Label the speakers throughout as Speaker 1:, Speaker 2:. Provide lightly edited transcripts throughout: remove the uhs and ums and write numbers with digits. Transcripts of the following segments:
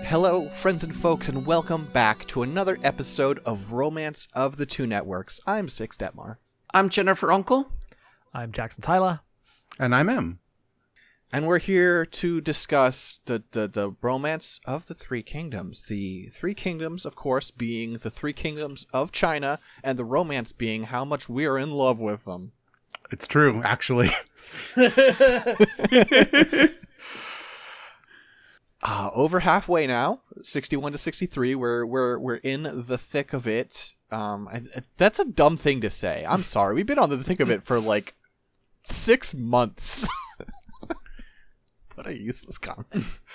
Speaker 1: Hello, friends and folks, and welcome back to another episode of Romance of the Two Networks. I'm Six Detmar.
Speaker 2: I'm Jennifer Uncle.
Speaker 3: I'm Jackson Tyler.
Speaker 4: And I'm M.
Speaker 1: And we're here to discuss the romance of the Three Kingdoms. The Three Kingdoms, of course, being the Three Kingdoms of China, and the romance being how much we are in love with them.
Speaker 4: It's true, actually.
Speaker 1: Over halfway now, 61 to 63. We're in the thick of it. That's a dumb thing to say. I'm sorry. We've been on the thick of it for like 6 months. What a useless comment.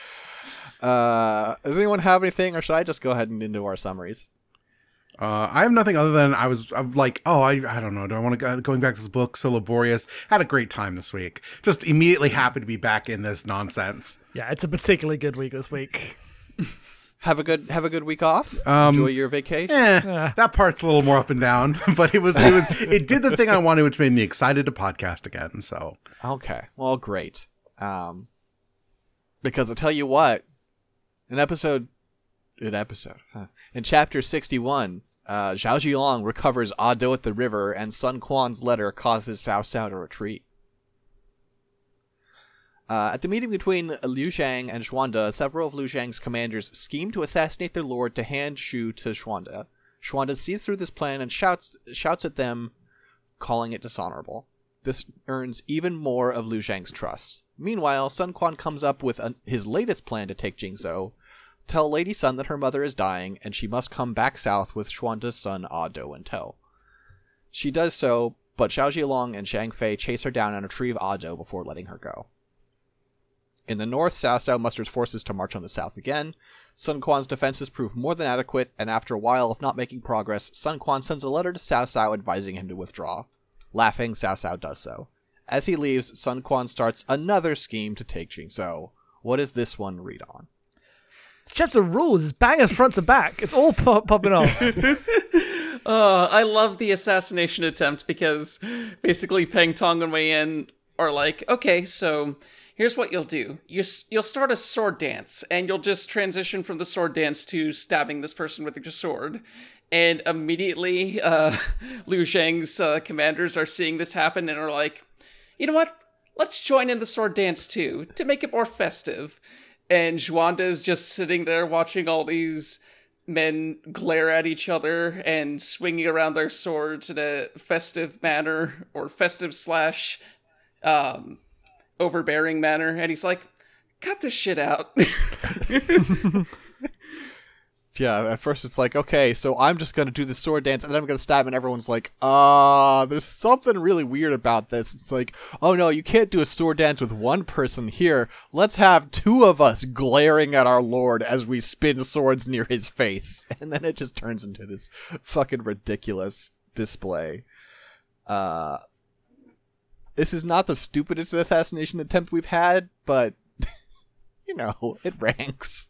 Speaker 1: Does anyone have anything, or should I just go ahead and into our summaries?
Speaker 4: I have nothing other than I'm like, I don't know. Do I want to going back to this book? So laborious. Had a great time this week. Just immediately happy to be back in this nonsense.
Speaker 3: Yeah, it's a particularly good week this week.
Speaker 1: Have a good week off. Enjoy your vacation.
Speaker 4: That part's a little more up and down, but it did the thing I wanted, which made me excited to podcast again. So
Speaker 1: okay, well, great. Because I'll tell you what, in chapter 61, Zhao Zhilong recovers Ah Do at the river, and Sun Quan's letter causes Cao Cao to retreat. At the meeting between Liu Zhang and Xuande, several of Liu Zhang's commanders scheme to assassinate their lord to hand Shu to Xuande. Xuande sees through this plan and shouts at them, calling it dishonorable. This earns even more of Liu Zhang's trust. Meanwhile, Sun Quan comes up with his latest plan to take Jingzhou. Tell Lady Sun that her mother is dying, and she must come back south with Xuande's son Ah Do in tow. She does so, but Zhao Zhilong and Zhang Fei chase her down and retrieve Ah Do before letting her go. In the north, Cao Cao musters forces to march on the south again. Sun Quan's defenses prove more than adequate, and after a while of not making progress, Sun Quan sends a letter to Cao Cao advising him to withdraw. Laughing, Cao Cao does so. As he leaves, Sun Quan starts another scheme to take Jingzhou. What does this one read on?
Speaker 3: This chapter rules. It's bangers front to back. It's all popping off.
Speaker 2: I love the assassination attempt because basically Peng Tong and Wei Yan are like, okay, so here's what you'll do. You'll start a sword dance, and you'll just transition from the sword dance to stabbing this person with your sword. And immediately, Liu Zhang's commanders are seeing this happen and are like, you know what? Let's join in the sword dance too, to make it more festive. And Xuande is just sitting there watching all these men glare at each other and swinging around their swords in a festive manner, or festive slash overbearing manner. And he's like, cut this shit out.
Speaker 1: Yeah, at first it's like, okay, so I'm just going to do the sword dance, and then I'm going to stab, and everyone's like, there's something really weird about this. It's like, oh no, you can't do a sword dance with one person here. Let's have two of us glaring at our lord as we spin swords near his face. And then it just turns into this fucking ridiculous display. This is not the stupidest assassination attempt we've had, but, you know, it ranks.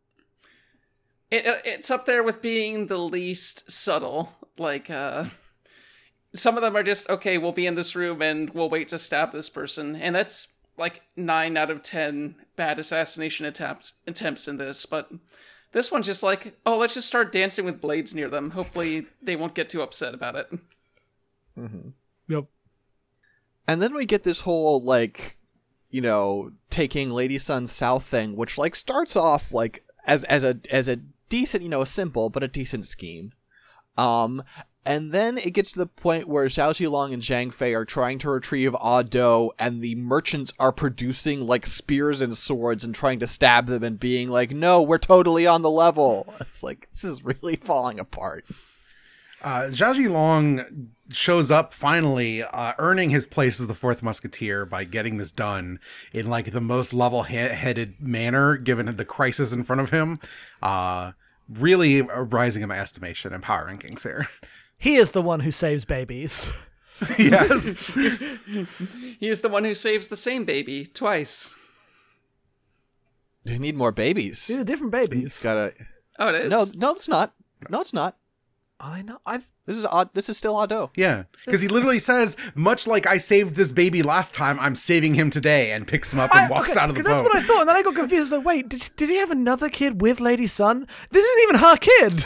Speaker 2: It's up there with being the least subtle. Like, some of them are just, okay, we'll be in this room and we'll wait to stab this person. And that's like 9 out of 10 bad assassination attempts in this. But this one's just like, oh, let's just start dancing with blades near them. Hopefully they won't get too upset about it.
Speaker 1: Mm-hmm.
Speaker 3: Yep.
Speaker 1: And then we get this whole, like, you know, taking Lady Sun south thing, which, like, starts off, like, as a decent, you know, a simple but a decent scheme. And then it gets to the point where Zhao Zhilong and Zhang Fei are trying to retrieve Ah Do, and the merchants are producing, like, spears and swords and trying to stab them and being like, no, we're totally on the level. It's like, this is really falling apart.
Speaker 4: Zhao Zhilong shows up finally, earning his place as the fourth musketeer by getting this done in like the most level-headed manner, given the crisis in front of him. Really rising in my estimation and power rankings here.
Speaker 3: He is the one who saves babies.
Speaker 4: Yes.
Speaker 2: He is the one who saves the same baby twice.
Speaker 1: You need more babies.
Speaker 3: These are different babies.
Speaker 1: It's gotta...
Speaker 2: Oh, it is?
Speaker 1: No, it's not. No, it's not.
Speaker 3: Are they not? I've
Speaker 1: This is odd. This is still Ado.
Speaker 4: Yeah, because he literally says, much like I saved this baby last time, I'm saving him today, and picks him up and walks out of the
Speaker 3: 'cause
Speaker 4: boat.
Speaker 3: that's what I thought, and then I got confused. I was like, wait, did he have another kid with Lady Sun? This isn't even her kid.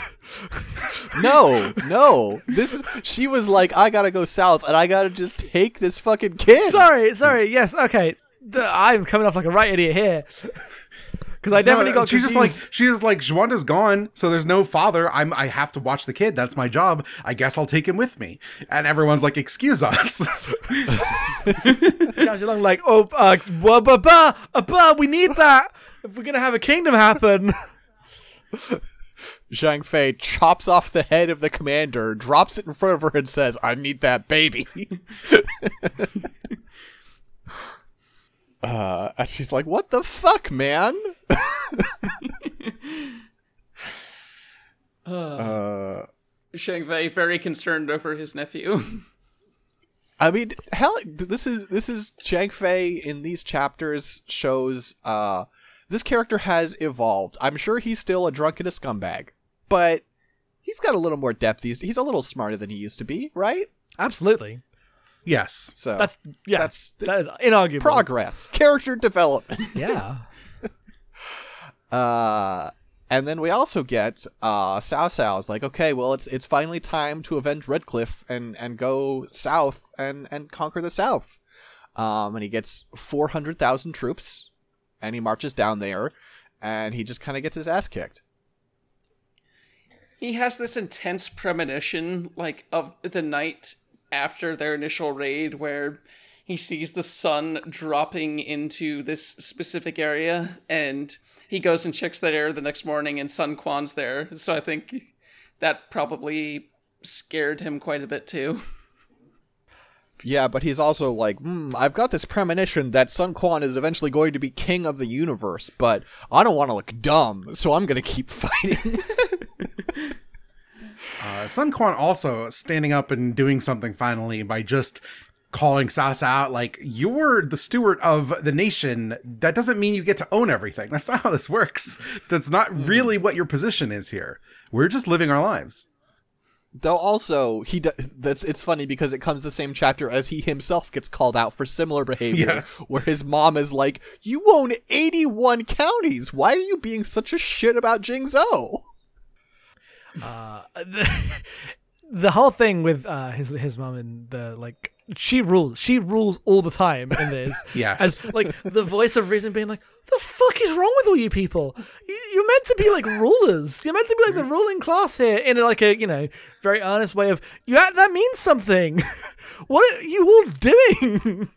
Speaker 1: No. She was like, I gotta go south, and I gotta just take this fucking kid.
Speaker 3: Sorry. Yes, okay. I'm coming off like a right idiot here. Because I definitely got
Speaker 4: she's
Speaker 3: confused.
Speaker 4: she's just like Jwanda's gone, so there's no father. I have to watch the kid. That's my job. I guess I'll take him with me. And everyone's like, excuse us.
Speaker 3: Zhao Zilong like, we need that if we're gonna have a kingdom happen.
Speaker 1: Zhang Fei chops off the head of the commander, drops it in front of her, and says, I need that baby. And she's like, what the fuck, man?
Speaker 2: Zhang Fei very concerned over his nephew.
Speaker 1: I mean, hell, this is Zhang Fei in these chapters shows, this character has evolved. I'm sure he's still a drunk and a scumbag, but he's got a little more depth. He's a little smarter than he used to be, right?
Speaker 3: Absolutely.
Speaker 4: Yes.
Speaker 1: So
Speaker 3: That's
Speaker 1: that is
Speaker 3: inarguable.
Speaker 1: progress, character development.
Speaker 3: Yeah.
Speaker 1: And then we also get Cao Cao's like, okay, well, it's finally time to avenge Redcliffe and go south and conquer the south. And he gets 400,000 troops, and he marches down there, and he just kind of gets his ass kicked.
Speaker 2: He has this intense premonition, like, of the night after their initial raid, where he sees the sun dropping into this specific area, and he goes and checks that area the next morning, and Sun Quan's there. So I think that probably scared him quite a bit too.
Speaker 1: Yeah, but he's also like, I've got this premonition that Sun Quan is eventually going to be king of the universe, but I don't want to look dumb, so I'm going to keep fighting.
Speaker 4: Sun Quan also standing up and doing something finally by just calling Cao Cao out, like, you're the steward of the nation. That doesn't mean you get to own everything. That's not how this works. That's not really what your position is here. We're just living our lives.
Speaker 1: Though also, it's funny because it comes the same chapter as he himself gets called out for similar behavior,
Speaker 4: Yes.
Speaker 1: where his mom is like, you own 81 counties. Why are you being such a shit about Jingzhou?
Speaker 3: The whole thing with his mom and the like, she rules all the time in this.
Speaker 4: Yes.
Speaker 3: As like the voice of reason being like, the fuck is wrong with all you people? You're meant to be like rulers. You're meant to be like the ruling class here in like a very earnest way of that means something. What are you all doing?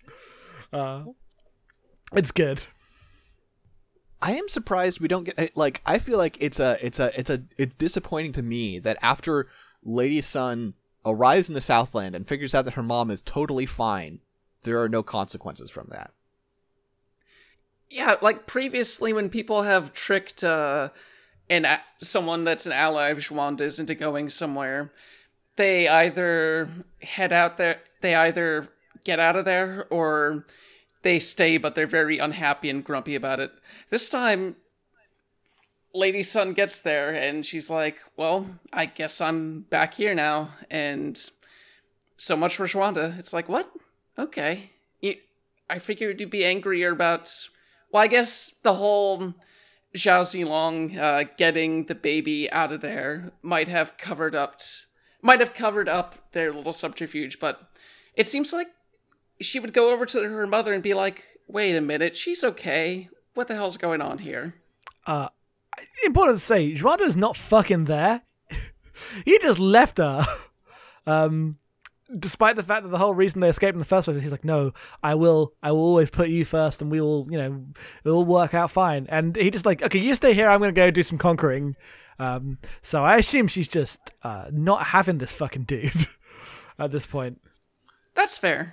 Speaker 3: It's good.
Speaker 1: I am surprised we don't get like. I feel like it's disappointing to me that after Lady Sun arrives in the Southland and figures out that her mom is totally fine, there are no consequences from that.
Speaker 2: Yeah, like previously when people have tricked someone that's an ally of Zhuanda's into going somewhere, they either head out there, they either get out of there, or they stay, but they're very unhappy and grumpy about it. This time, Lady Sun gets there, and she's like, well, I guess I'm back here now, and so much for Zhuanda. It's like, what? Okay. I figured you'd be angrier about... Well, I guess the whole Zhao Zilong getting the baby out of there might have covered up their little subterfuge, but it seems like she would go over to her mother and be like, wait a minute, she's okay. What the hell's going on here?
Speaker 3: Important to say, Zhuanda's not fucking there. He just left her. Despite the fact that the whole reason they escaped in the first place, he's like, no, I will always put you first, and we will, it will work out fine. And he just like, okay, you stay here, I'm going to go do some conquering. So I assume she's just not having this fucking dude at this point.
Speaker 2: That's fair.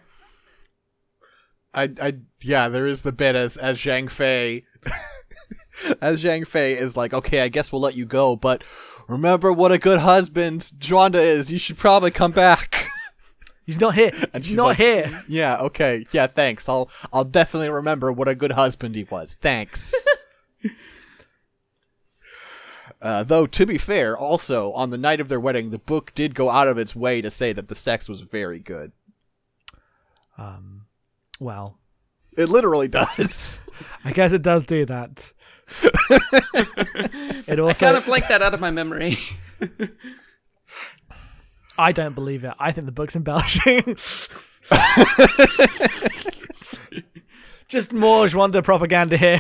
Speaker 1: Yeah, there is the bit as Zhang Fei, as Zhang Fei is like, okay, I guess we'll let you go, but remember what a good husband Zhuanda is. You should probably come back.
Speaker 3: He's not here.
Speaker 1: And
Speaker 3: He's
Speaker 1: she's
Speaker 3: not
Speaker 1: like,
Speaker 3: here.
Speaker 1: Yeah, okay. Yeah, thanks. I'll definitely remember what a good husband he was. Thanks. Though, to be fair, also, on the night of their wedding, the book did go out of its way to say that the sex was very good.
Speaker 3: Well,
Speaker 1: it literally does.
Speaker 3: I guess it does do that. It also,
Speaker 2: I kind of blanked that out of my memory.
Speaker 3: I don't believe it. I think the book's embellishing. Just more Zhuanda propaganda here.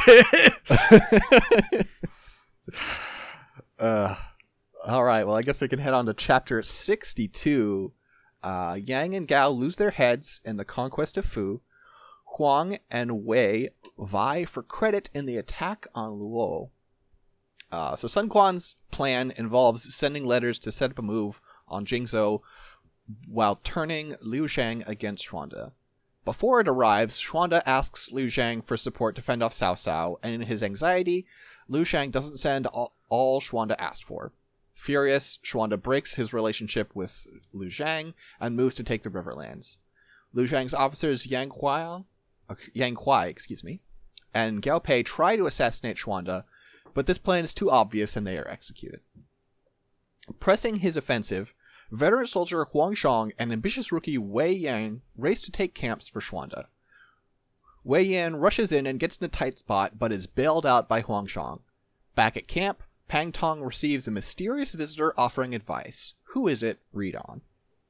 Speaker 1: All right, well, I guess we can head on to chapter 62. Yang and Gao lose their heads in the conquest of Fu. Huang and Wei vie for credit in the attack on Luo. So Sun Quan's plan involves sending letters to set up a move on Jingzhou while turning Liu Shang against Xuanda. Before it arrives, Xuanda asks Liu Shang for support to fend off Cao Cao, and in his anxiety, Liu Shang doesn't send all Xuanda asked for. Furious, Xuanda breaks his relationship with Liu Shang and moves to take the Riverlands. Liu Shang's officers Yang Huai, and Gao Pei try to assassinate Xuanda, but this plan is too obvious and they are executed. Pressing his offensive, veteran soldier Huang Shang and ambitious rookie Wei Yan race to take camps for Xuanda. Wei Yan rushes in and gets in a tight spot, but is bailed out by Huang Shang. Back at camp, Pang Tong receives a mysterious visitor offering advice. Who is it? Read on.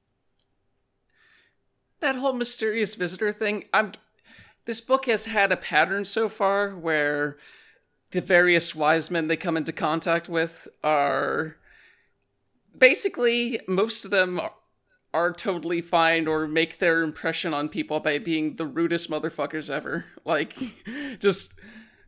Speaker 2: That whole mysterious visitor thing, this book has had a pattern so far where the various wise men they come into contact with are basically, most of them are totally fine or make their impression on people by being the rudest motherfuckers ever. Like, just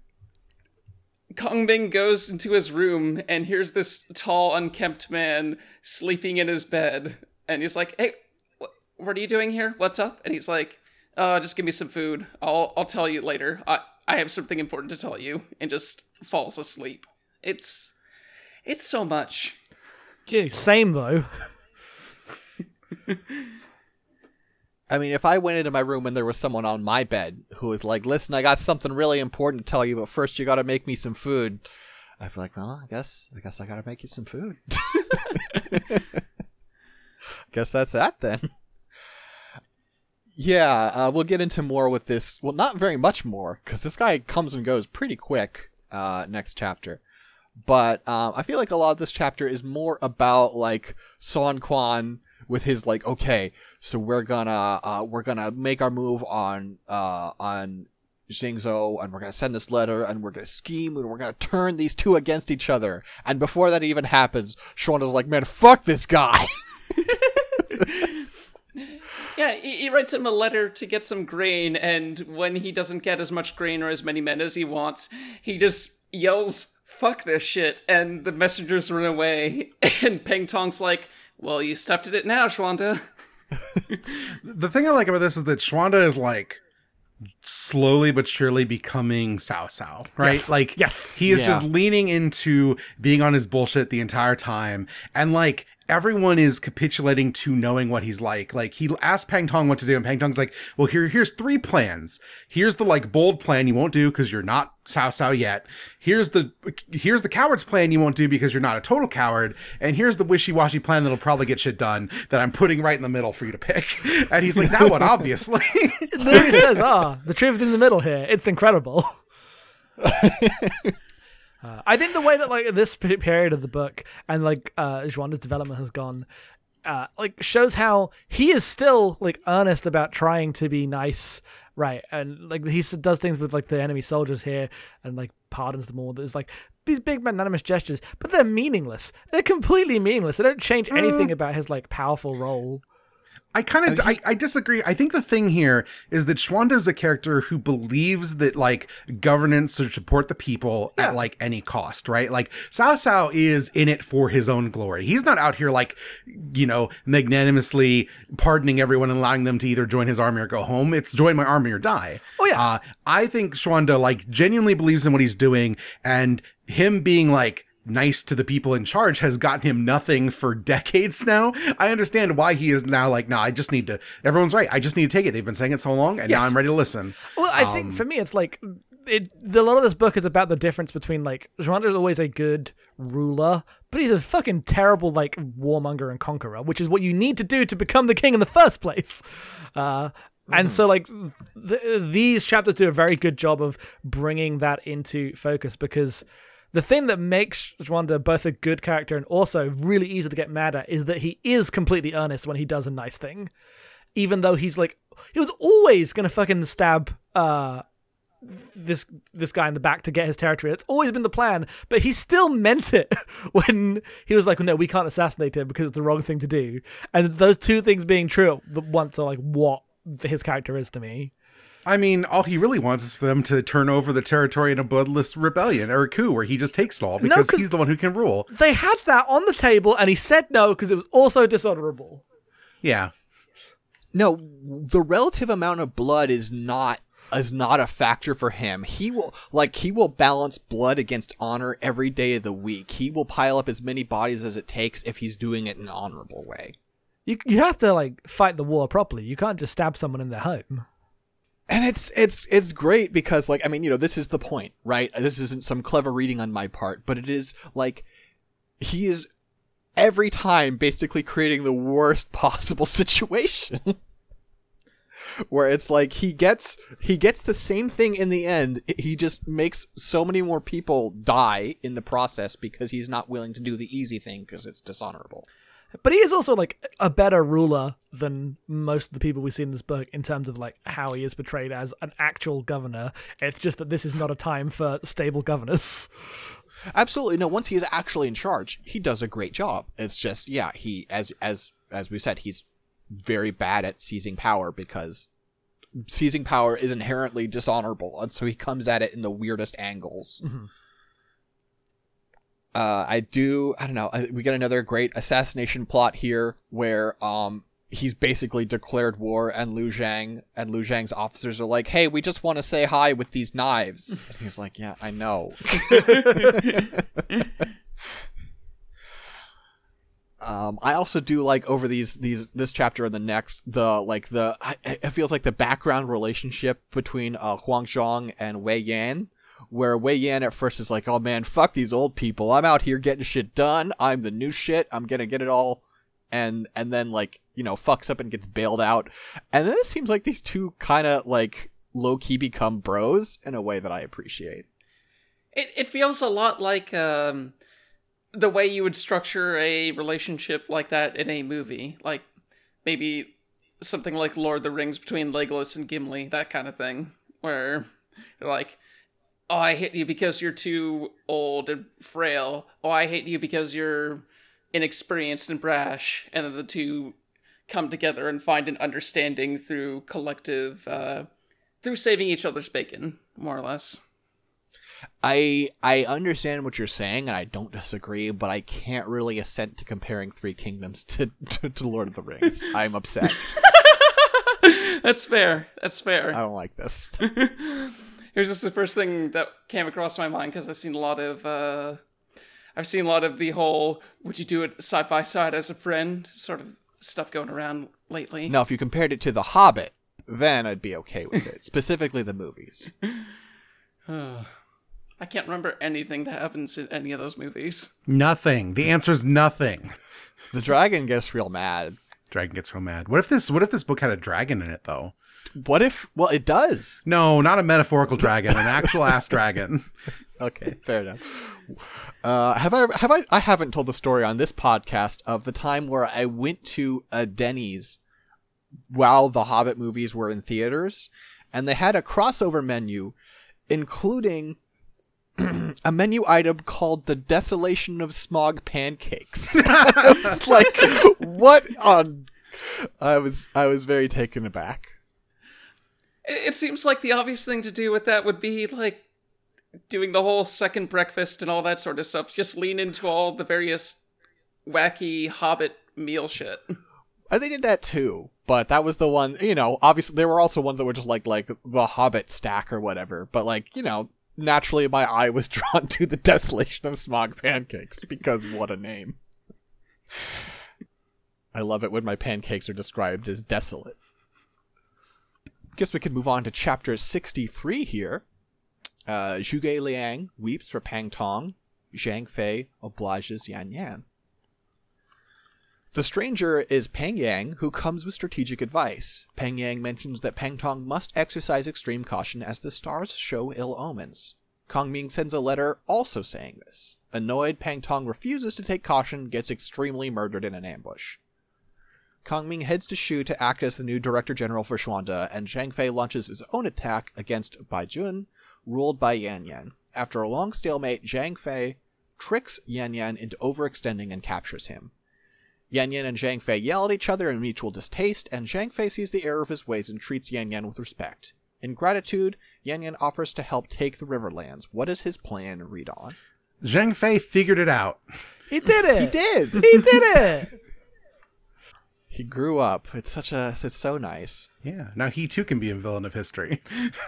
Speaker 2: Kong Ming goes into his room and here's this tall, unkempt man sleeping in his bed. And he's like, hey, what are you doing here? What's up? And he's like, just give me some food. I'll tell you later. I have something important to tell you. And just falls asleep. It's so much.
Speaker 3: Yeah, same though.
Speaker 1: I mean, if I went into my room and there was someone on my bed who was like, listen, I got something really important to tell you, but first you gotta make me some food. I'd be like, well, I guess I gotta make you some food. Guess that's that then. Yeah, we'll get into more with this. Well, not very much more, because this guy comes and goes pretty quick next chapter. But I feel like a lot of this chapter is more about, like, Sun Quan with his, like, okay, so we're gonna make our move on Jingzhou, and we're gonna send this letter, and we're gonna scheme, and we're gonna turn these two against each other. And before that even happens, Xuanda's like, man, fuck this guy!
Speaker 2: Yeah, he writes him a letter to get some grain, and when he doesn't get as much grain or as many men as he wants, he just yells, fuck this shit, and the messengers run away, and Peng Tong's like, well, you stepped in it now, Xuanda.
Speaker 4: The thing I like about this is that Xuanda is, like, slowly but surely becoming Cao Cao, right?
Speaker 3: Yes.
Speaker 4: Like,
Speaker 3: yes.
Speaker 4: He is
Speaker 1: Yeah.
Speaker 4: just leaning into being on his bullshit the entire time, and, like, everyone is capitulating to knowing what he's like. Like, he asked Pang Tong what to do, and Pang Tong's like, well, here's 3 plans. Here's the, like, bold plan you won't do because you're not Cao Cao yet. Here's the coward's plan you won't do because you're not a total coward. And here's the wishy-washy plan that'll probably get shit done that I'm putting right in the middle for you to pick. And he's like, that one, obviously.
Speaker 3: It literally says, the truth in the middle here. It's incredible. I think the way that, like, this period of the book and, like, Zhuanda's development has gone, like, shows how he is still, like, earnest about trying to be nice, right? And, like, he does things with, like, the enemy soldiers here and, like, pardons them all. There's, like, these big magnanimous gestures, but they're meaningless. They're completely meaningless. They don't change anything about his, like, powerful role.
Speaker 4: I disagree. I think the thing here is that Xuanda is a character who believes that, like, governance should support the people at, like, any cost, right? Like, Cao Cao is in it for his own glory. He's not out here, like, you know, magnanimously pardoning everyone and allowing them to either join his army or go home. It's join my army or die.
Speaker 3: Oh, yeah.
Speaker 4: I think Xuanda, like, genuinely believes in what he's doing, and him being, like, nice to the people in charge has gotten him nothing for decades now. I understand why he is now like, no, I just need to, everyone's right, I just need to take it. They've been saying it so long, and now I'm ready to listen.
Speaker 3: Well, I think for me, it's like a lot of this book is about the difference between like Xuanda is always a good ruler, but he's a fucking terrible like warmonger and conqueror, which is what you need to do to become the king in the first place. And so like these chapters do a very good job of bringing that into focus, because the thing that makes Xuanda both a good character and also really easy to get mad at is that he is completely earnest when he does a nice thing. Even though he was always going to fucking stab this guy in the back to get his territory. It's always been the plan, but he still meant it when he was like, no, we can't assassinate him because it's the wrong thing to do. And those two things being true at once are like what his character is to me.
Speaker 4: I mean, all he really wants is for them to turn over the territory in a bloodless rebellion or a coup where he just takes it all because he's the one who can rule.
Speaker 3: They had that on the table and he said no because it was also dishonorable.
Speaker 4: Yeah.
Speaker 1: No, the relative amount of blood is not a factor for him. He will balance blood against honor every day of the week. He will pile up as many bodies as it takes if he's doing it in an honorable way.
Speaker 3: You have to like fight the war properly. You can't just stab someone in their home.
Speaker 1: And it's great because, like, I mean, you know, this is the point, right? This isn't some clever reading on my part, but it is like he is every time basically creating the worst possible situation. Where it's like he gets the same thing in the end. He just makes so many more people die in the process because he's not willing to do the easy thing because it's dishonorable.
Speaker 3: But he is also like a better ruler than most of the people we see in this book in terms of like how he is portrayed as an actual governor. It's just that this is not a time for stable governors.
Speaker 1: Absolutely. No, once he is actually in charge, he does a great job. It's just, yeah, he, as we said, he's very bad at seizing power because seizing power is inherently dishonorable. And so he comes at it in the weirdest angles.
Speaker 3: Mm-hmm.
Speaker 1: I don't know. We get another great assassination plot here where he's basically declared war, and Liu Zhang's officers are like, "Hey, we just want to say hi with these knives." And he's like, "Yeah, I know." I also do like over this chapter and the next, it feels like the background relationship between Huang Zhong and Wei Yan, where Wei Yan at first is like, oh man, fuck these old people. I'm out here getting shit done. I'm the new shit. I'm gonna get it all. And then like, you know, fucks up and gets bailed out. And then it seems like these two kind of like low key become bros in a way that I appreciate.
Speaker 2: It feels a lot like the way you would structure a relationship like that in a movie. Like maybe something like Lord of the Rings between Legolas and Gimli, that kind of thing. Where you're like, oh, I hate you because you're too old and frail. Oh, I hate you because you're inexperienced and brash. And then the two come together and find an understanding through collective, through saving each other's bacon, more or less.
Speaker 1: I understand what you're saying, and I don't disagree, but I can't really assent to comparing Three Kingdoms to Lord of the Rings. I'm upset.
Speaker 2: That's fair. That's fair.
Speaker 1: I don't like this.
Speaker 2: Here's just the first thing that came across my mind because I've seen a lot of the whole "would you do it side by side as a friend" sort of stuff going around lately.
Speaker 1: Now, if you compared it to The Hobbit, then I'd be okay with it. Specifically the movies.
Speaker 2: I can't remember anything that happens in any of those movies.
Speaker 4: Nothing. The answer's nothing.
Speaker 1: The dragon gets real mad.
Speaker 4: Dragon gets real mad. What if this book had a dragon in it though?
Speaker 1: What if? Well, it does.
Speaker 4: No, not a metaphorical dragon, an actual ass dragon.
Speaker 1: Okay, fair enough. I haven't told the story on this podcast of the time where I went to a Denny's while the Hobbit movies were in theaters, and they had a crossover menu, including a menu item called the Desolation of Smog Pancakes. I was like, what on? I was very taken aback.
Speaker 2: It seems like the obvious thing to do with that would be like doing the whole second breakfast and all that sort of stuff. Just lean into all the various wacky Hobbit meal shit.
Speaker 1: They did that too, but that was the one, you know, obviously there were also ones that were just like the Hobbit stack or whatever, but like, you know, naturally my eye was drawn to the Desolation of Smog Pancakes because what a name. I love it when my pancakes are described as desolate. Guess we could move on to chapter 63 here. Zhuge Liang weeps for Pang Tong. Zhang Fei obliges Yan Yan. The stranger is Peng Yang, who comes with strategic advice. Peng Yang mentions that Pang Tong must exercise extreme caution as the stars show ill omens. Kong Ming sends a letter also saying this. Annoyed, Pang Tong refuses to take caution, gets extremely murdered in an ambush. Kong Ming heads to Shu to act as the new Director General for Xuanda, and Zhang Fei launches his own attack against Bai Jun, ruled by Yan Yan. After a long stalemate, Zhang Fei tricks Yan Yan into overextending and captures him. Yan Yan and Zhang Fei yell at each other in mutual distaste, and Zhang Fei sees the error of his ways and treats Yan Yan with respect. In gratitude, Yan Yan offers to help take the Riverlands. What is his plan? Read on.
Speaker 4: Zhang Fei figured it out.
Speaker 3: He did it.
Speaker 1: He did.
Speaker 3: He did it.
Speaker 1: He grew up. It's so nice.
Speaker 4: Yeah, now he too can be a villain of history.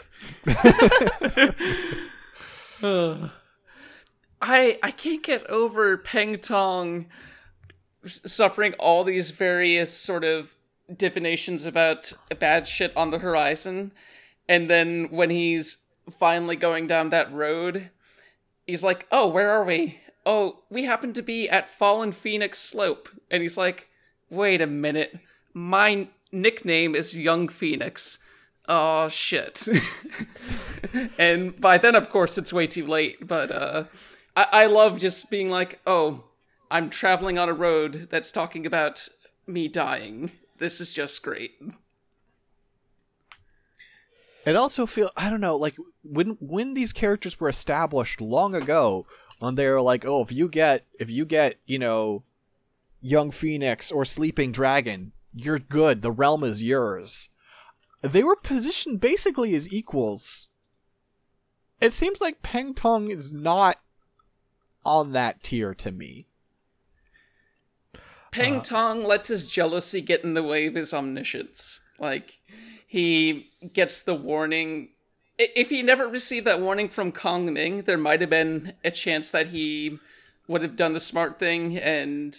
Speaker 2: I can't get over Peng Tong suffering all these various sort of divinations about bad shit on the horizon, and then when he's finally going down that road, he's like, oh, where are we? Oh, we happen to be at Fallen Phoenix Slope. And he's like, wait a minute, my nickname is Young Phoenix. Oh, shit. And by then, of course, it's way too late, but I love just being like, oh, I'm traveling on a road that's talking about me dying. This is just great.
Speaker 1: It also I don't know, like when these characters were established long ago, when they were like, oh, if you get, you know, Young Phoenix or Sleeping Dragon, you're good. The realm is yours. They were positioned basically as equals. It seems like Peng Tong is not on that tier to me.
Speaker 2: Peng Tong lets his jealousy get in the way of his omniscience. Like, he gets the warning. If he never received that warning from Kong Ming, there might have been a chance that he would have done the smart thing and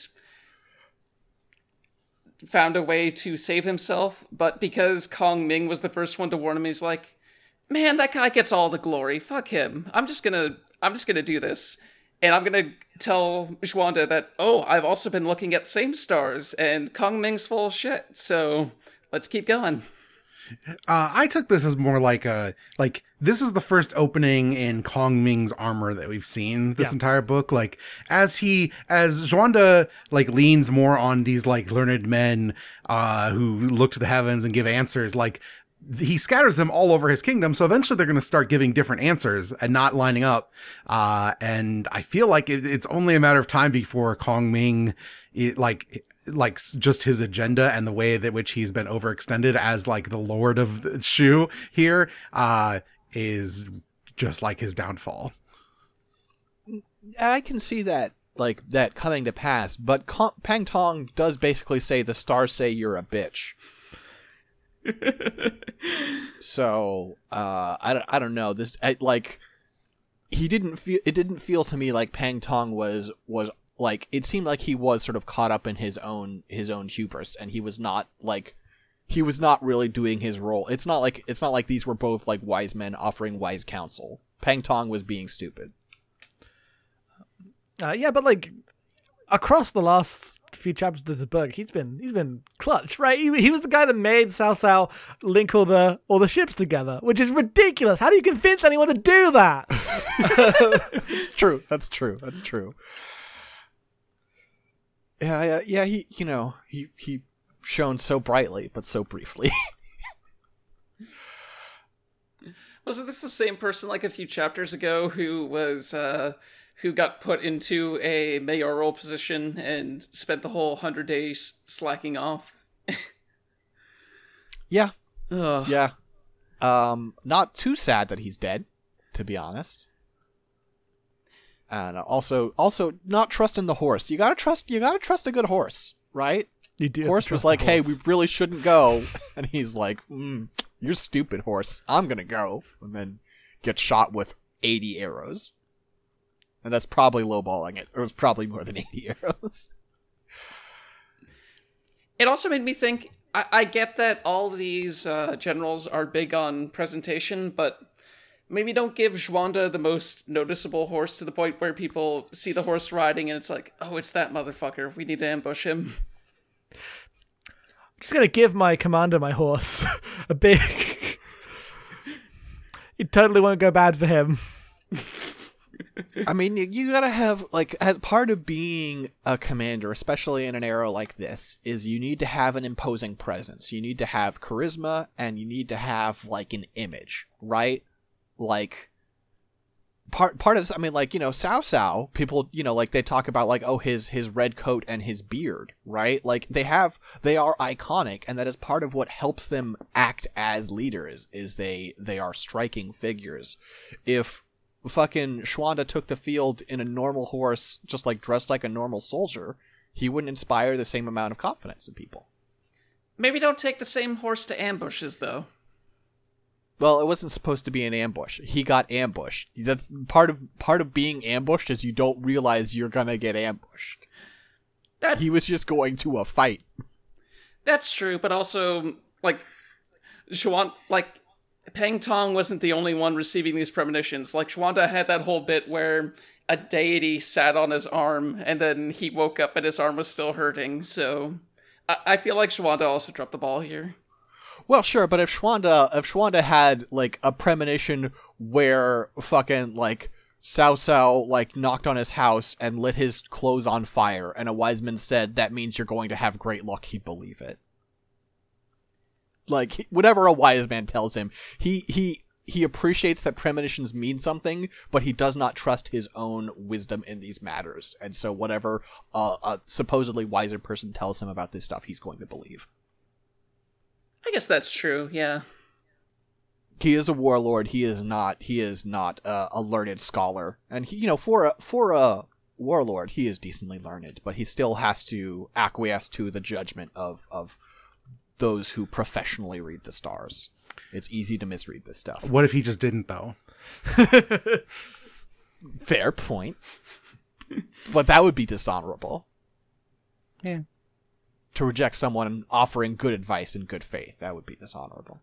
Speaker 2: found a way to save himself. But because Kong Ming was the first one to warn him, he's like, man, that guy gets all the glory. Fuck him. I'm just gonna do this. And I'm gonna tell Xuanda that, oh, I've also been looking at the same stars, and Kong Ming's full of shit, so let's keep going.
Speaker 4: I took this as more like this is the first opening in Kong Ming's armor that we've seen this entire book. Like, as Xuanda like leans more on these like learned men who look to the heavens and give answers, like, he scatters them all over his kingdom, so eventually they're going to start giving different answers and not lining up. And I feel like it's only a matter of time before Kong Ming, like just his agenda and the way that which he's been overextended as like the Lord of Shu here, is just like his downfall.
Speaker 1: I can see that, like, that coming to pass, but Peng Tong does basically say the stars say you're a bitch. So I don't know, this it didn't feel to me like Peng Tong was like, it seemed like he was sort of caught up in his own hubris, and he was not really doing his role. It's not like these were both like wise men offering wise counsel. Peng Tong was being stupid.
Speaker 3: But like across the last few chapters of the book, he's been clutch, right? He was the guy that made Cao Cao link all the ships together, which is ridiculous. How do you convince anyone to do that?
Speaker 1: It's true. That's true. Yeah. He shone so brightly, but so briefly.
Speaker 2: Wasn't this the same person like a few chapters ago who was who got put into a mayoral position and spent the whole 100 days slacking off?
Speaker 1: Yeah.
Speaker 2: Ugh.
Speaker 1: Yeah. Not too sad that he's dead, to be honest. And also not trusting the horse. You gotta trust a good horse, right?
Speaker 3: You do.
Speaker 1: Horse was like, hey, we really shouldn't go. And he's like, you're stupid, horse. I'm gonna go. And then get shot with 80 arrows. And that's probably lowballing it. Or it was probably more than 80 arrows.
Speaker 2: It also made me think, I get that all these generals are big on presentation, but maybe don't give Xuanda the most noticeable horse to the point where people see the horse riding and it's like, oh, it's that motherfucker. We need to ambush him.
Speaker 3: I'm just gonna give my commander my horse a big. It totally won't go bad for him.
Speaker 1: I mean, you gotta have, like, as part of being a commander, especially in an era like this, is you need to have an imposing presence. You need to have charisma, and you need to have, like, an image, right? Like, part of, I mean, like, you know, Cao Cao, people, you know, like, they talk about, like, oh, his red coat and his beard, right? Like, they are iconic, and that is part of what helps them act as leaders, is they are striking figures. If fucking Xuanda took the field in a normal horse, just like dressed like a normal soldier, he wouldn't inspire the same amount of confidence in people.
Speaker 2: Maybe don't take the same horse to ambushes, though.
Speaker 1: Well, it wasn't supposed to be an ambush. He got ambushed. That's part of being ambushed is you don't realize you're gonna get ambushed. He was just going to a fight.
Speaker 2: That's true, but also, like, Peng Tong wasn't the only one receiving these premonitions. Like, Xuanda had that whole bit where a deity sat on his arm, and then he woke up and his arm was still hurting, so I feel like Xuanda also dropped the ball here.
Speaker 1: Well, sure, but if Xuanda had, like, a premonition where fucking, like, Cao Cao, like, knocked on his house and lit his clothes on fire, and a wise man said, that means you're going to have great luck, he'd believe it. Like, whatever a wise man tells him, he appreciates that premonitions mean something, but he does not trust his own wisdom in these matters. And so whatever a supposedly wiser person tells him about this stuff, he's going to believe.
Speaker 2: I guess that's true, yeah.
Speaker 1: He is a warlord. He is not a learned scholar. And he, you know, for a warlord, he is decently learned, but he still has to acquiesce to the judgment of those who professionally read the stars. It's easy to misread this stuff.
Speaker 4: What if he just didn't, though?
Speaker 1: Fair point. But that would be dishonorable.
Speaker 4: Yeah.
Speaker 1: To reject someone offering good advice in good faith, that would be dishonorable.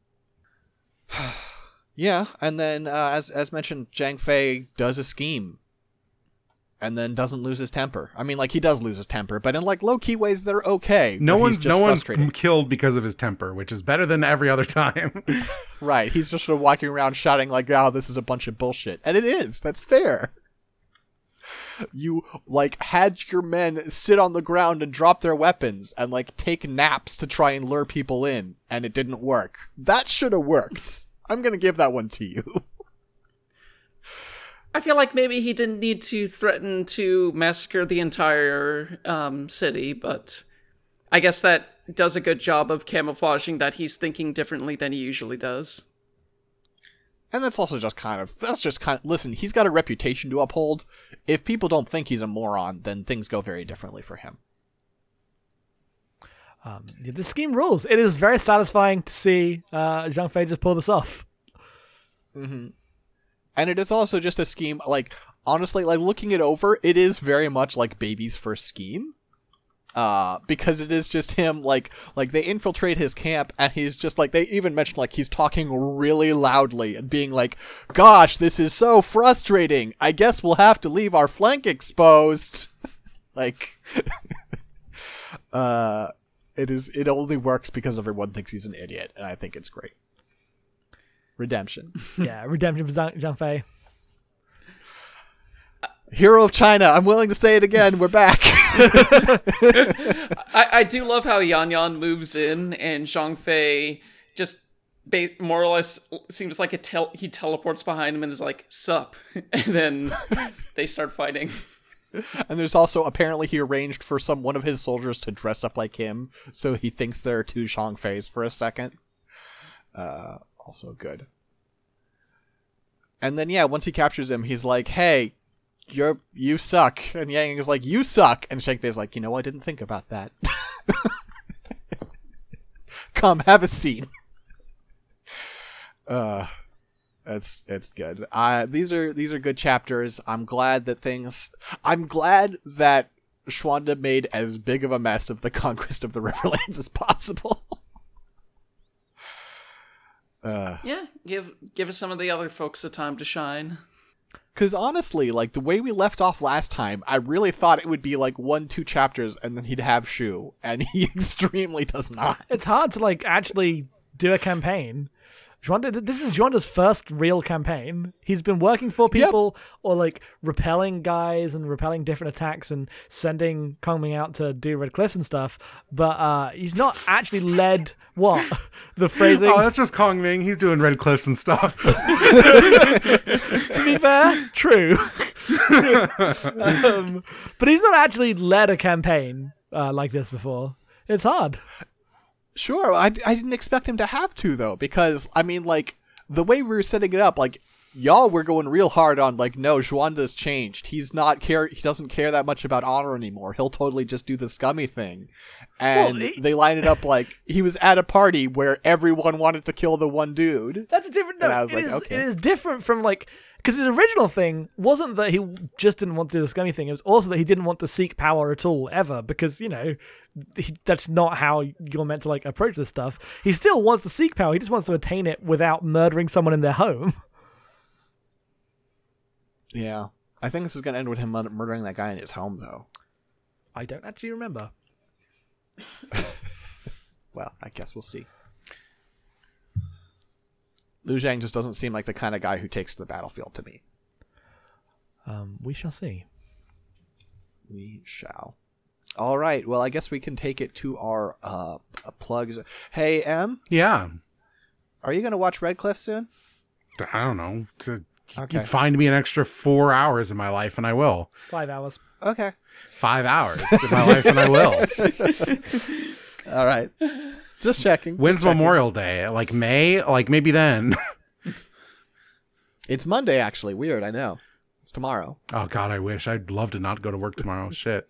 Speaker 1: Yeah, and then, as mentioned, Zhang Fei does a scheme. And then doesn't lose his temper. I mean, like, he does lose his temper, but in, like, low-key ways, they're okay.
Speaker 4: No one's
Speaker 1: frustrated.
Speaker 4: killed because of his temper, which is better than every other time.
Speaker 1: Right, he's just sort of walking around shouting, like, oh, this is a bunch of bullshit. And it is, that's fair. You, like, had your men sit on the ground and drop their weapons and, like, take naps to try and lure people in, and it didn't work. That should have worked. I'm gonna give that one to you.
Speaker 2: I feel like maybe he didn't need to threaten to massacre the entire city, but I guess that does a good job of camouflaging that he's thinking differently than he usually does.
Speaker 1: And that's just kind of, listen, he's got a reputation to uphold. If people don't think he's a moron, then things go very differently for him.
Speaker 3: The scheme rules. It is very satisfying to see Zhang Fei just pull this off.
Speaker 1: Mm-hmm. And it is also just a scheme, like, honestly, like, looking it over, it is very much like Baby's first scheme. Because it is just him, like they infiltrate his camp, and he's just, like, they even mentioned, like, he's talking really loudly and being like, gosh, this is so frustrating. I guess we'll have to leave our flank exposed. Like, it only works because everyone thinks he's an idiot, and I think it's great. Redemption.
Speaker 3: Yeah, redemption for Zhang Fei.
Speaker 1: Hero of China. I'm willing to say it again. We're back.
Speaker 2: I do love how Yan Yan moves in and Zhang Fei just more or less seems like he teleports behind him and is like, sup. And then they start fighting.
Speaker 1: And there's also, apparently he arranged for one of his soldiers to dress up like him, so he thinks there are two Zhang Feis for a second. Also good. And then, yeah, once he captures him, he's like, hey, you suck. And Yang is like, you suck. And Zhang Fei's like, I didn't think about that. Come, have a seat. It's good. These are good chapters. I'm glad that Xuanda made as big of a mess of the conquest of the Riverlands as possible.
Speaker 2: Yeah, Give us some of the other folks a time to shine.
Speaker 1: Because honestly, like, the way we left off last time, I really thought it would be like 1-2 chapters and then he'd have Shu, and he extremely does not.
Speaker 3: It's hard to like actually do a campaign. This is Xuanda's first real campaign. He's been working for people or like repelling guys and repelling different attacks and sending Kongming out to do Red Cliffs and stuff, but he's not actually led what? The phrasing?
Speaker 4: Oh, that's just Kong Ming. He's doing Red Cliffs and stuff.
Speaker 3: To be fair, true. But he's not actually led a campaign like this before. It's hard.
Speaker 1: Sure, I didn't expect him to have to, though, because, I mean, like, the way we were setting it up, like, y'all were going real hard on, like, no, Xuanda's changed. He doesn't care that much about honor anymore. He'll totally just do the scummy thing. And they line it up like he was at a party where everyone wanted to kill the one dude.
Speaker 3: That's a different... No,
Speaker 1: and I was like, okay.
Speaker 3: It is different from, like... Because his original thing wasn't that he just didn't want to do the scummy thing. It was also that he didn't want to seek power at all, ever. Because, you know, that's not how you're meant to, like, approach this stuff. He still wants to seek power. He just wants to attain it without murdering someone in their home.
Speaker 1: Yeah. I think this is going to end with him murdering that guy in his home, though.
Speaker 3: I don't actually remember.
Speaker 1: Well, I guess we'll see. Liu Zhang just doesn't seem like the kind of guy who takes to the battlefield to me.
Speaker 3: We shall see.
Speaker 1: We shall. All right. Well, I guess we can take it to our plugs. Hey, Em?
Speaker 4: Yeah.
Speaker 1: Are you going to watch Red Cliff soon?
Speaker 4: I don't know.
Speaker 1: Okay.
Speaker 4: You find me an extra 4 hours in my life, and I will.
Speaker 3: 5 hours.
Speaker 1: Okay.
Speaker 4: 5 hours in my life, and I will.
Speaker 1: All right. Just checking.
Speaker 4: When's Memorial Day? Like May? Like maybe then.
Speaker 1: It's Monday, actually. Weird, I know. It's tomorrow.
Speaker 4: Oh, God, I wish. I'd love to not go to work tomorrow. Shit.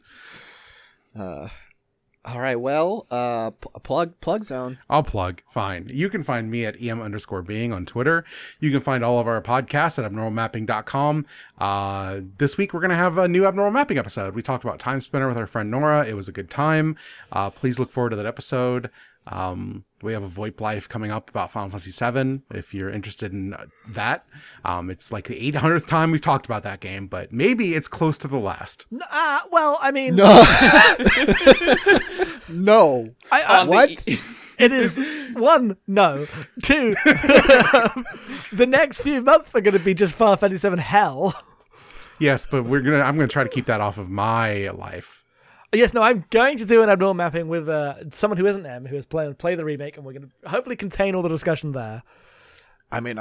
Speaker 1: All right, well, plug zone.
Speaker 4: I'll plug. Fine. You can find me at em_being on Twitter. You can find all of our podcasts at abnormalmapping.com. This week, we're going to have a new Abnormal Mapping episode. We talked about Time Spinner with our friend Nora. It was a good time. Please look forward to that episode. We have a VoIP Life coming up about Final Fantasy VII, if you're interested in that. It's like the 800th time we've talked about that game, but maybe it's close to the last.
Speaker 3: Well, I mean...
Speaker 1: No. No. What?
Speaker 3: It is, one, no. Two, the next few months are going to be just Final Fantasy VII hell.
Speaker 4: Yes, but I'm gonna try to keep that off of my life.
Speaker 3: Yes, no, I'm going to do an abnormal mapping with someone who isn't M, who has played the remake, and we're going to hopefully contain all the discussion there.
Speaker 1: I mean,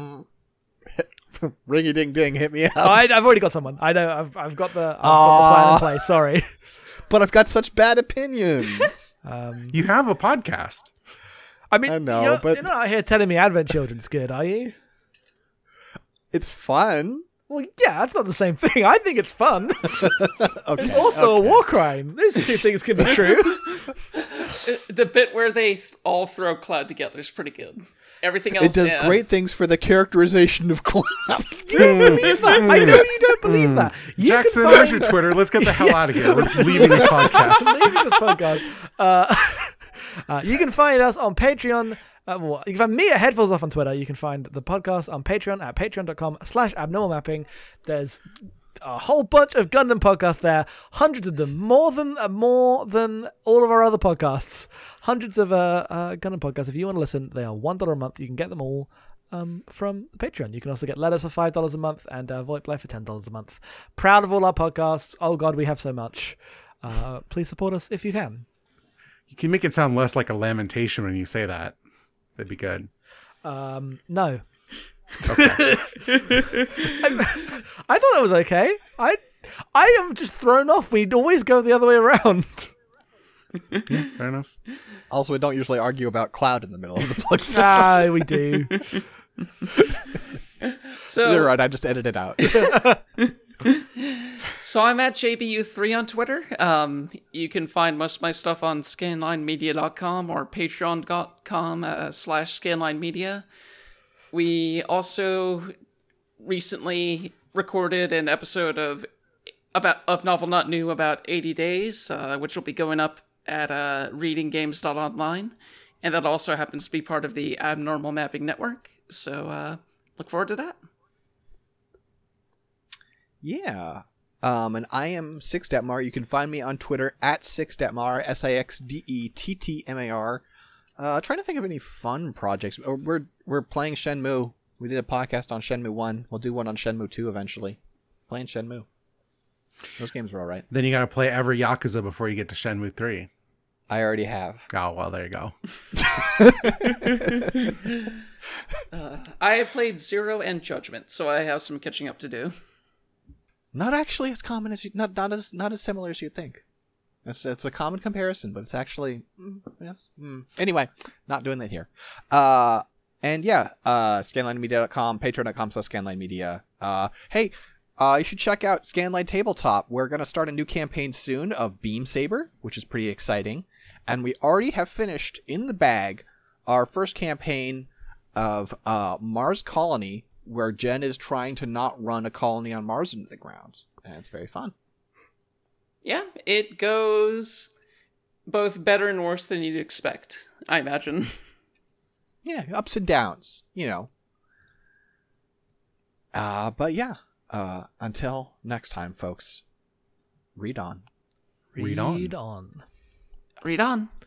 Speaker 1: ringy ding ding, hit me up.
Speaker 3: I've already got someone. I know. I've got the plan in place. Sorry,
Speaker 1: but I've got such bad opinions.
Speaker 4: You have a podcast.
Speaker 3: I mean,
Speaker 1: I know, but
Speaker 3: you're not out here telling me Advent Children's good, are you?
Speaker 1: It's fun.
Speaker 3: Well, yeah, that's not the same thing. I think it's fun.
Speaker 1: Okay,
Speaker 3: it's also a war crime. Those two things can be true.
Speaker 2: The bit where they all throw Cloud together is pretty good. Everything else,
Speaker 1: it does great things for the characterization of Cloud.
Speaker 3: You don't believe that. I know you don't believe that.
Speaker 4: Jackson, where's your Twitter? Let's get the hell out of here. We're leaving this podcast.
Speaker 3: You can find us on Patreon. You can find me at Headphones Off on Twitter. You can find the podcast on Patreon at patreon.com/abnormalmapping. There's a whole bunch of Gundam podcasts there. Hundreds of them. More than all of our other podcasts. Hundreds of Gundam podcasts. If you want to listen, they are $1 a month. You can get them all from the Patreon. You can also get letters for $5 a month and VoIP Life for $10 a month. Proud of all our podcasts. Oh God, we have so much. Please support us if you can.
Speaker 4: You can make it sound less like a lamentation when you say that. That'd be good.
Speaker 3: No.
Speaker 4: Okay.
Speaker 3: I thought that was okay. I am just thrown off. We'd always go the other way around.
Speaker 4: Yeah, fair enough.
Speaker 1: Also, we don't usually argue about Cloud in the middle of the plug.
Speaker 3: We do.
Speaker 2: So
Speaker 1: you're right. I just edited it out.
Speaker 2: So I'm at JBU3 on Twitter. You can find most of my stuff on scanlinemedia.com or patreon.com/scanlinemedia. We also recently recorded an episode of Novel Not New about 80 Days, which will be going up at readinggames.online. And that also happens to be part of the Abnormal Mapping Network. So look forward to that.
Speaker 1: Yeah. And I am Sixdettmar. You can find me on Twitter at Sixdettmar, Sixdettmar. Trying to think of any fun projects. We're playing Shenmue. We did a podcast on Shenmue 1. We'll do one on Shenmue 2 eventually. Playing Shenmue. Those games are all right.
Speaker 4: Then you got to play every Yakuza before you get to Shenmue 3.
Speaker 1: I already have.
Speaker 4: Oh, well, there you go.
Speaker 2: I have played Zero and Judgment, so I have some catching up to do.
Speaker 1: Not actually as common as not as similar as you'd think. It's a common comparison, but it's actually yes. Anyway, not doing that here. And yeah, scanlinemedia.com, patreon.com/scanlinemedia. Hey, you should check out Scanline Tabletop. We're gonna start a new campaign soon of Beam Saber, which is pretty exciting, and we already have finished in the bag our first campaign of Mars Colony, where Jen is trying to not run a colony on Mars into the ground. And it's very fun.
Speaker 2: Yeah, it goes both better and worse than you'd expect, I imagine.
Speaker 1: Yeah, ups and downs, you know. But yeah, until next time, folks, read on.
Speaker 4: Read on.
Speaker 3: Read on.
Speaker 2: Read on.